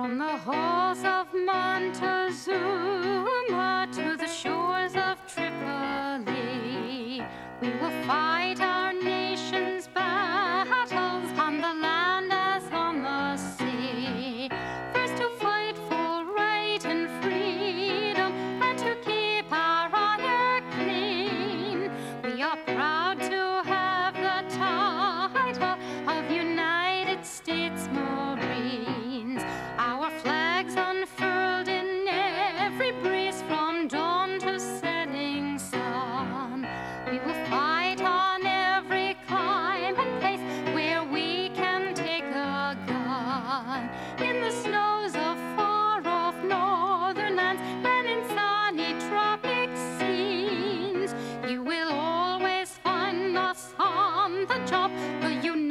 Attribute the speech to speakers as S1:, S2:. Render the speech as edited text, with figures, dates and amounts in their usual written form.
S1: From the halls of Montezuma to the shores of Tripoli, we will fight our nation's battles on the land as on the sea. First to fight for right and freedom, and to keep our honor clean. We are proud to have the title of United States Marines. Our flags unfurled in every breeze from dawn to setting sun. We will fight on every climb and place where we can take a gun. In the snows of far-off northern lands and in sunny tropic scenes, you will always find us on the job. The